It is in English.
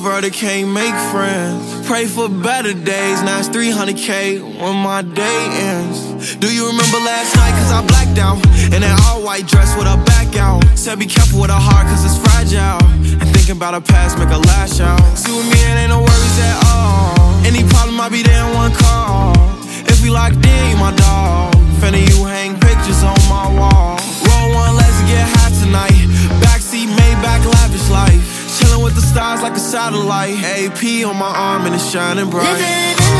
introverted, can't make friends. Pray for better days, now it's 300K when my day ends. Do you remember last night, cause I blacked out? In that all-white dress with her back out. Said be careful with her heart, cause it's fragile. And thinking about her past, make her lash out. See with me, it ain't no worries at all. Any problem, I'll be there in one call. If we locked in, you my dog. Finna you hang pictures on my wall. Roll one, let's get high tonight. Backseat, Maybach, lavish life. Chillin' with the stars like a satellite. AP on my arm and it's shining bright. Living in